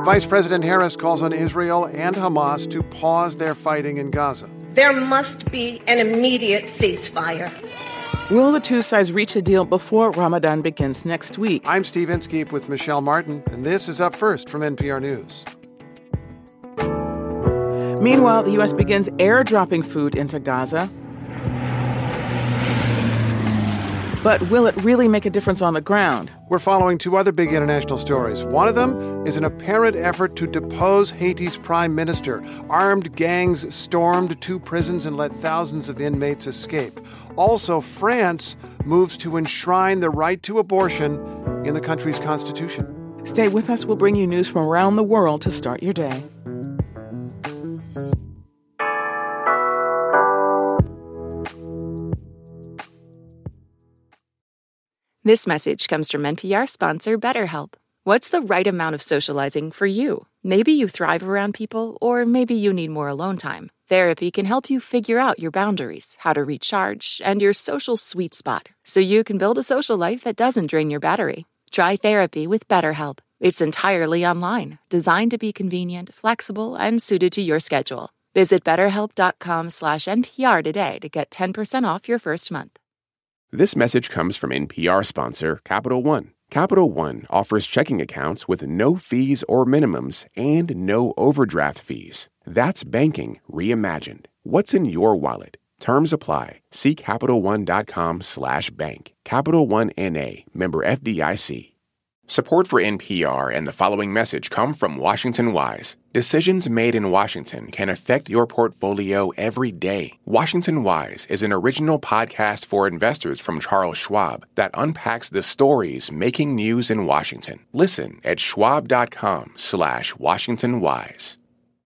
Vice President Harris calls on Israel and Hamas to pause their fighting in Gaza. There must be an immediate ceasefire. Will the two sides reach a deal before Ramadan begins next week? I'm Steve Inskeep with Michelle Martin, and this is Up First from NPR News. Meanwhile, the U.S. begins airdropping food into Gaza. But will it really make a difference on the ground? We're following two other big international stories. One of them is an apparent effort to depose Haiti's prime minister. Armed gangs stormed two prisons and let thousands of inmates escape. Also, France moves to enshrine the right to abortion in the country's constitution. Stay with us. We'll bring you news from around the world to start your day. This message comes from NPR sponsor BetterHelp. What's the right amount of socializing for you? Maybe you thrive around people, or maybe you need more alone time. Therapy can help you figure out your boundaries, how to recharge, and your social sweet spot, so you can build a social life that doesn't drain your battery. Try therapy with BetterHelp. It's entirely online, designed to be convenient, flexible, and suited to your schedule. Visit BetterHelp.com/NPR today to get 10% off your first month. This message comes from NPR sponsor Capital One. Capital One offers checking accounts with no fees or minimums and no overdraft fees. That's banking reimagined. What's in your wallet? Terms apply. See CapitalOne.com/bank. Capital One N.A., member FDIC. Support for NPR and the following message come from Washington Wise. Decisions made in Washington can affect your portfolio every day. Washington Wise is an original podcast for investors from Charles Schwab that unpacks the stories making news in Washington. Listen at schwab.com/WashingtonWise.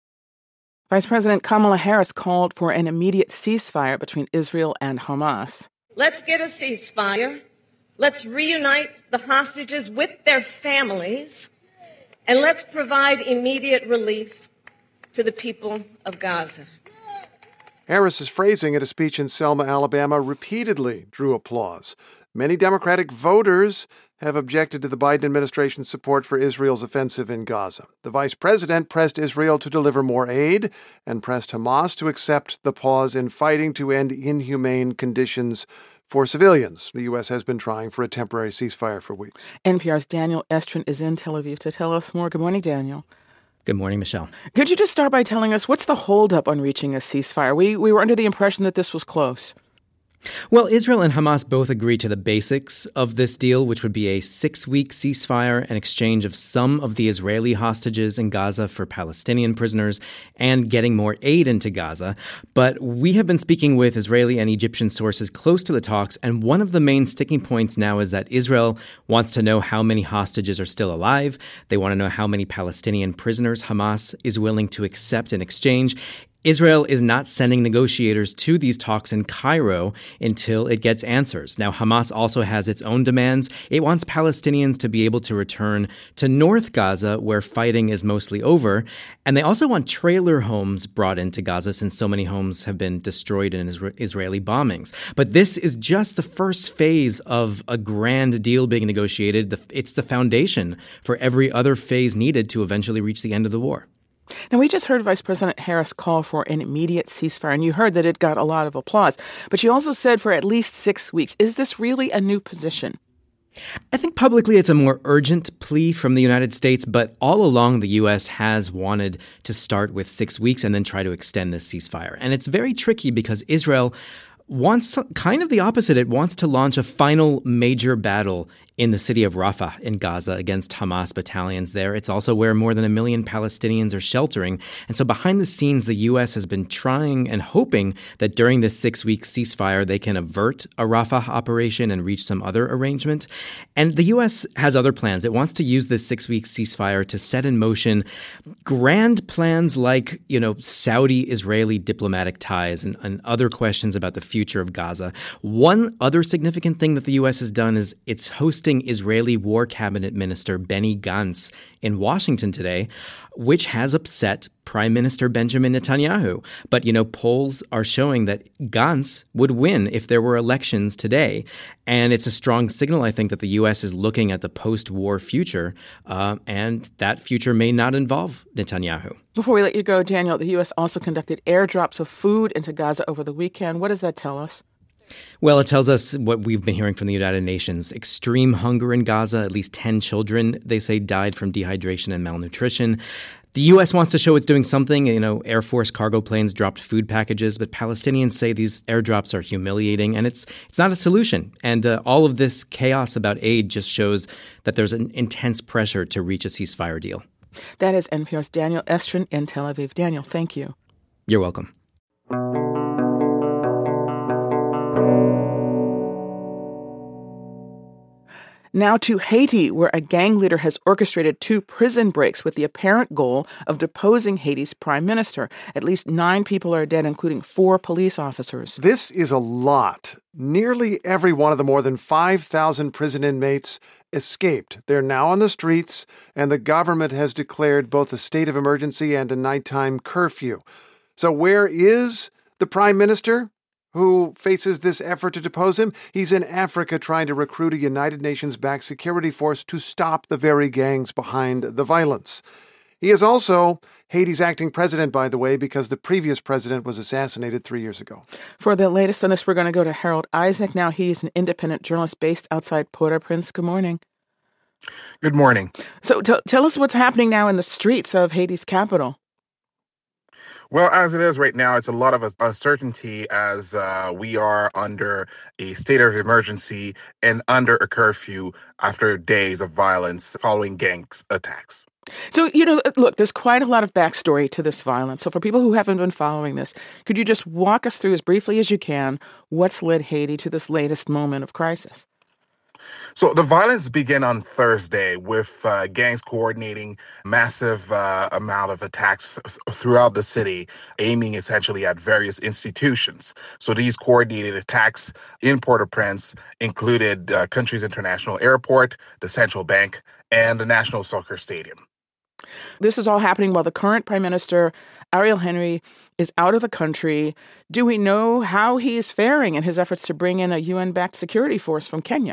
Vice President Kamala Harris called for an immediate ceasefire between Israel and Hamas. Let's get a ceasefire. Let's reunite the hostages with their families, and let's provide immediate relief to the people of Gaza. Harris's phrasing at a speech in Selma, Alabama, repeatedly drew applause. Many Democratic voters have objected to the Biden administration's support for Israel's offensive in Gaza. The vice president pressed Israel to deliver more aid and pressed Hamas to accept the pause in fighting to end inhumane conditions for civilians. The U.S. has been trying for a temporary ceasefire for weeks. NPR's Daniel Estrin is in Tel Aviv to tell us more. Good morning, Daniel. Good morning, Michelle. Could you just start by telling us what's the holdup on reaching a ceasefire? We were under the impression that this was close. Well, Israel and Hamas both agreed to the basics of this deal, which would be a 6-week ceasefire, an exchange of some of the Israeli hostages in Gaza for Palestinian prisoners, and getting more aid into Gaza. But we have been speaking with Israeli and Egyptian sources close to the talks, and one of the main sticking points now is that Israel wants to know how many hostages are still alive. They want to know how many Palestinian prisoners Hamas is willing to accept in exchange. Israel is not sending negotiators to these talks in Cairo until it gets answers. Now, Hamas also has its own demands. It wants Palestinians to be able to return to North Gaza, where fighting is mostly over. And they also want trailer homes brought into Gaza, since so many homes have been destroyed in Israeli bombings. But this is just the first phase of a grand deal being negotiated. It's the foundation for every other phase needed to eventually reach the end of the war. Now, we just heard Vice President Harris call for an immediate ceasefire, and you heard that it got a lot of applause. But she also said for at least 6 weeks. Is this really a new position? I think publicly it's a more urgent plea from the United States, but all along the U.S. has wanted to start with 6 weeks and then try to extend this ceasefire. And it's very tricky because Israel wants kind of the opposite. It wants to launch a final major battle in the city of Rafah in Gaza against Hamas battalions there. It's also where more than 1 million Palestinians are sheltering. And so behind the scenes, the U.S. has been trying and hoping that during this 6-week ceasefire, they can avert a Rafah operation and reach some other arrangement. And the U.S. has other plans. It wants to use this 6-week ceasefire to set in motion grand plans like, Saudi-Israeli diplomatic ties and other questions about the future of Gaza. One other significant thing that the U.S. has done is it's hosting acting Israeli War Cabinet Minister Benny Gantz in Washington today, which has upset Prime Minister Benjamin Netanyahu. But, polls are showing that Gantz would win if there were elections today. And it's a strong signal, I think, that the U.S. is looking at the post-war future, and that future may not involve Netanyahu. Before we let you go, Daniel, the U.S. also conducted airdrops of food into Gaza over the weekend. What does that tell us? Well, it tells us what we've been hearing from the United Nations. Extreme hunger in Gaza. At least 10 children, they say, died from dehydration and malnutrition. The U.S. wants to show it's doing something. Air Force cargo planes dropped food packages, but Palestinians say these airdrops are humiliating, and it's not a solution. And all of this chaos about aid just shows that there's an intense pressure to reach a ceasefire deal. That is NPR's Daniel Estrin in Tel Aviv. Daniel, thank you. You're welcome. Now to Haiti, where a gang leader has orchestrated 2 prison breaks with the apparent goal of deposing Haiti's prime minister. At least 9 people are dead, including 4 police officers. This is a lot. Nearly every one of the more than 5,000 prison inmates escaped. They're now on the streets, and the government has declared both a state of emergency and a nighttime curfew. So where is the prime minister who faces this effort to depose him? He's in Africa trying to recruit a United Nations-backed security force to stop the very gangs behind the violence. He is also Haiti's acting president, by the way, because the previous president was assassinated 3 years ago. For the latest on this, we're going to go to Harold Isaac. Now he's an independent journalist based outside Port-au-Prince. Good morning. Good morning. So tell us what's happening now in the streets of Haiti's capital. Well, as it is right now, it's a lot of uncertainty as we are under a state of emergency and under a curfew after days of violence following gang attacks. So, look, there's quite a lot of backstory to this violence. So for people who haven't been following this, could you just walk us through as briefly as you can what's led Haiti to this latest moment of crisis? So the violence began on Thursday with gangs coordinating massive amount of attacks throughout the city, aiming essentially at various institutions. So these coordinated attacks in Port-au-Prince included country's international airport, the central bank, and the National Soccer Stadium. This is all happening while the current Prime Minister, Ariel Henry, is out of the country. Do we know how he is faring in his efforts to bring in a UN-backed security force from Kenya?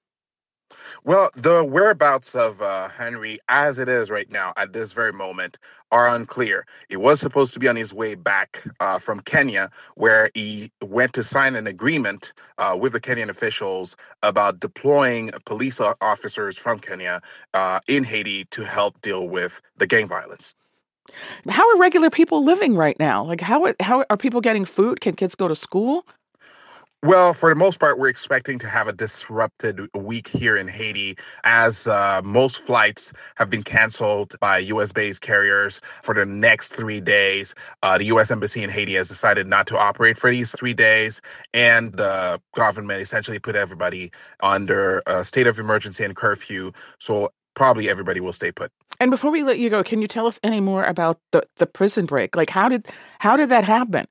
Well, the whereabouts of Henry, as it is right now at this very moment, are unclear. He was supposed to be on his way back from Kenya, where he went to sign an agreement with the Kenyan officials about deploying police officers from Kenya in Haiti to help deal with the gang violence. How are regular people living right now? Like, how are people getting food? Can kids go to school? Well, for the most part, we're expecting to have a disrupted week here in Haiti as most flights have been canceled by U.S.-based carriers for the next 3 days. The U.S. Embassy in Haiti has decided not to operate for these 3 days, and the government essentially put everybody under a state of emergency and curfew, so probably everybody will stay put. And before we let you go, can you tell us any more about the prison break? Like, how did that happen?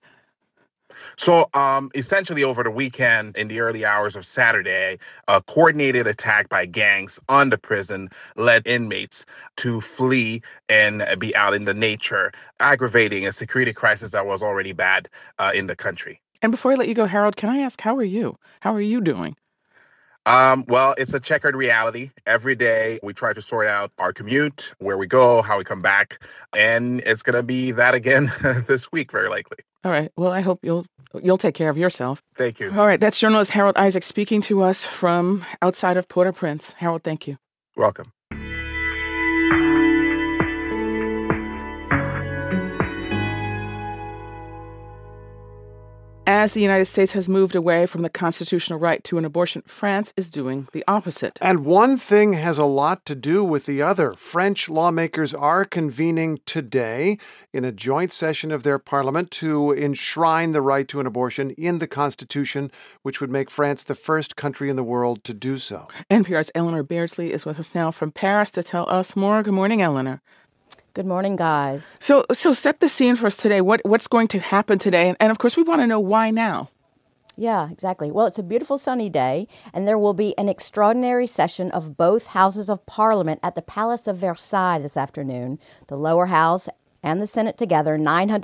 So essentially over the weekend, in the early hours of Saturday, a coordinated attack by gangs on the prison led inmates to flee and be out in the nature, aggravating a security crisis that was already bad in the country. And before I let you go, Harold, can I ask, how are you? How are you doing? Well, it's a checkered reality. Every day we try to sort out our commute, where we go, how we come back, and it's going to be that again this week, very likely. All right. Well, I hope you'll take care of yourself. Thank you. All right. That's journalist Harold Isaac speaking to us from outside of Port-au-Prince. Harold, thank you. Welcome. As the United States has moved away from the constitutional right to an abortion, France is doing the opposite. And one thing has a lot to do with the other. French lawmakers are convening today in a joint session of their parliament to enshrine the right to an abortion in the Constitution, which would make France the first country in the world to do so. NPR's Eleanor Beardsley is with us now from Paris to tell us more. Good morning, Eleanor. Good morning, guys. So set the scene for us today. What's going to happen today? And of course, we want to know why now. Yeah, exactly. Well, it's a beautiful sunny day, and there will be an extraordinary session of both houses of parliament at the Palace of Versailles this afternoon. The lower house and the Senate together,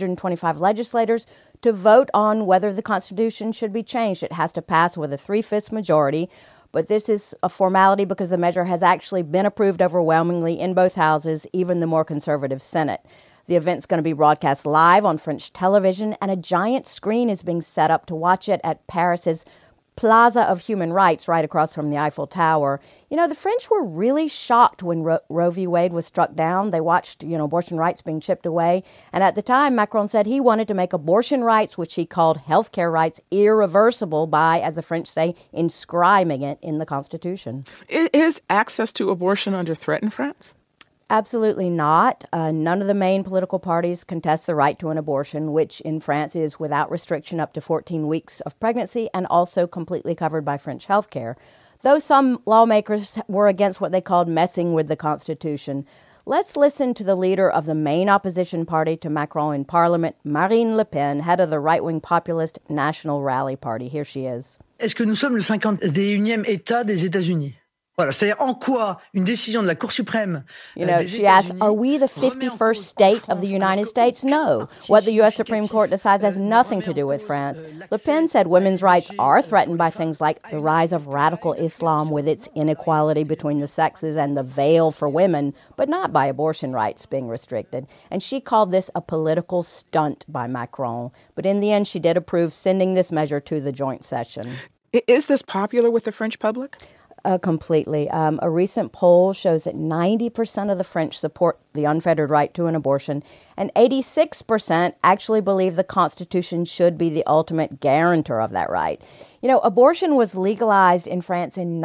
925 legislators, to vote on whether the Constitution should be changed. It has to pass with a 3/5 majority, but this is a formality because the measure has actually been approved overwhelmingly in both houses, even the more conservative Senate. The event's going to be broadcast live on French television, and a giant screen is being set up to watch it at Paris's Plaza of Human Rights, right across from the Eiffel Tower. You know, the French were really shocked when Roe v. Wade was struck down. They watched, abortion rights being chipped away. And at the time, Macron said he wanted to make abortion rights, which he called healthcare rights, irreversible by, as the French say, inscribing it in the Constitution. Is access to abortion under threat in France? Absolutely not. None of the main political parties contest the right to an abortion, which in France is without restriction up to 14 weeks of pregnancy and also completely covered by French health care, though some lawmakers were against what they called messing with the Constitution. Let's listen to the leader of the main opposition party to Macron in Parliament, Marine Le Pen, head of the right-wing populist National Rally Party. Here she is. Est-ce que nous sommes le 51e État des États-Unis? Voilà, c'est-à-dire en quoi une décision de la Cour suprême. She asks, are we the 51st state of the United States? No. What the U.S. Supreme Court decides has nothing to do with France. Le Pen said women's rights are threatened by things like the rise of radical Islam with its inequality between the sexes and the veil for women, but not by abortion rights being restricted. And she called this a political stunt by Macron. But in the end, she did approve sending this measure to the joint session. Is this popular with the French public? Completely. A recent poll shows that 90% of the French support the unfettered right to an abortion, and 86% actually believe the Constitution should be the ultimate guarantor of that right. You know, abortion was legalized in France in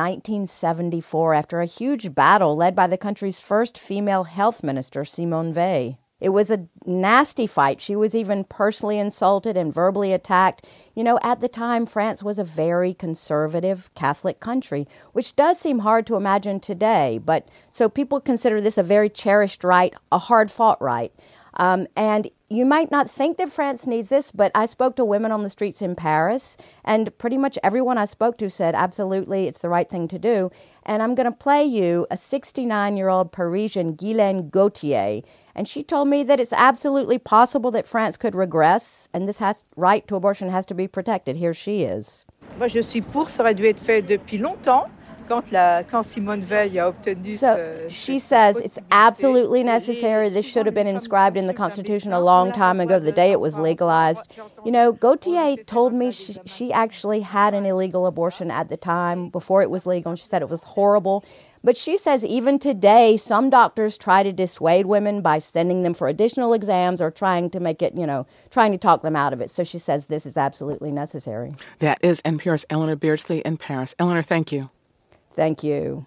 1974 after a huge battle led by the country's first female health minister, Simone Veil. It was a nasty fight. She was even personally insulted and verbally attacked. You know, at the time, France was a very conservative Catholic country, which does seem hard to imagine today. But so people consider this a very cherished right, a hard-fought right. And you might not think that France needs this, but I spoke to women on the streets in Paris, and pretty much everyone I spoke to said, absolutely, it's the right thing to do. And I'm going to play you a 69-year-old Parisian, Guylaine Gauthier, and she told me that it's absolutely possible that France could regress, and this right to abortion has to be protected. Here she is. Moi, je suis pour, ça aurait dû être fait depuis longtemps. Quand Simone Veil a obtenu so she says it's absolutely necessary. This should have been inscribed in the Constitution a long time ago, the day it was legalized. You know, Gauthier told me she actually had an illegal abortion at the time before it was legal, and she said it was horrible. But she says even today, some doctors try to dissuade women by sending them for additional exams or trying to make it, trying to talk them out of it. So she says this is absolutely necessary. That is NPR's Eleanor Beardsley in Paris. Eleanor, thank you. Thank you.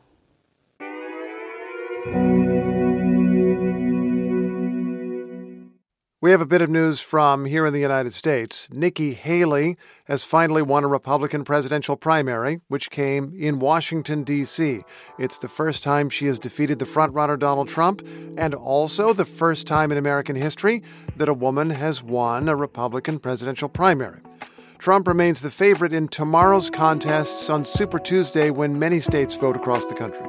We have a bit of news from here in the United States. Nikki Haley has finally won a Republican presidential primary, which came in Washington, D.C. It's the first time she has defeated the frontrunner Donald Trump, and also the first time in American history that a woman has won a Republican presidential primary. Trump remains the favorite in tomorrow's contests on Super Tuesday when many states vote across the country.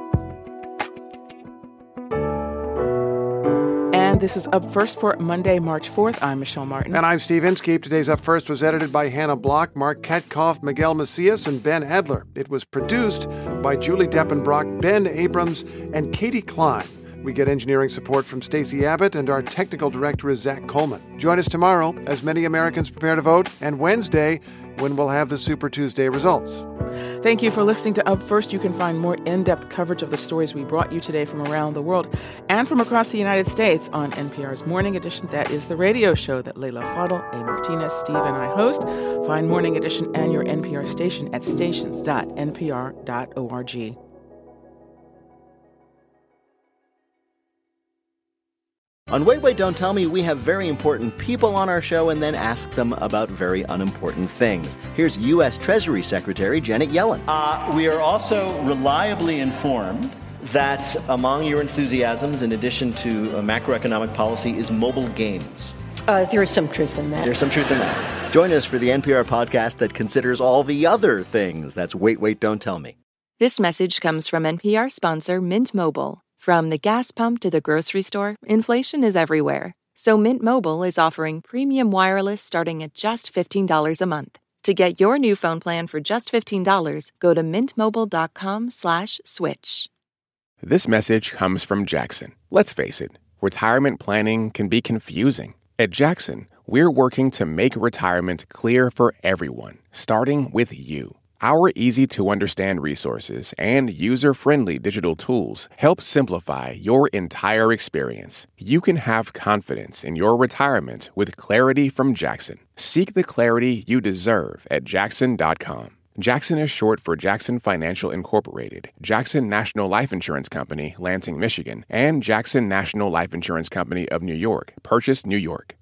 And this is Up First for Monday, March 4th. I'm Michelle Martin. And I'm Steve Inskeep. Today's Up First was edited by Hannah Block, Mark Ketkoff, Miguel Macias, and Ben Adler. It was produced by Julie Deppenbrock, Ben Abrams, and Katie Klein. We get engineering support from Stacey Abbott, and our technical director is Zach Coleman. Join us tomorrow as many Americans prepare to vote, and Wednesday when we'll have the Super Tuesday results. Thank you for listening to Up First. You can find more in-depth coverage of the stories we brought you today from around the world and from across the United States on NPR's Morning Edition. That is the radio show that Leila Fadel, A. Martinez, Steve, and I host. Find Morning Edition and your NPR station at stations.npr.org. On Wait, Wait, Don't Tell Me, we have very important people on our show and then ask them about very unimportant things. Here's U.S. Treasury Secretary Janet Yellen. We are also reliably informed that among your enthusiasms, in addition to macroeconomic policy, is mobile games. There is some truth in that. There's some truth in that. Join us for the NPR podcast that considers all the other things. That's Wait, Wait, Don't Tell Me. This message comes from NPR sponsor Mint Mobile. From the gas pump to the grocery store, inflation is everywhere. So Mint Mobile is offering premium wireless starting at just $15 a month. To get your new phone plan for just $15, go to mintmobile.com/switch. This message comes from Jackson. Let's face it, retirement planning can be confusing. At Jackson, we're working to make retirement clear for everyone, starting with you. Our easy-to-understand resources and user-friendly digital tools help simplify your entire experience. You can have confidence in your retirement with clarity from Jackson. Seek the clarity you deserve at jackson.com. Jackson is short for Jackson Financial Incorporated, Jackson National Life Insurance Company, Lansing, Michigan, and Jackson National Life Insurance Company of New York, Purchase, New York.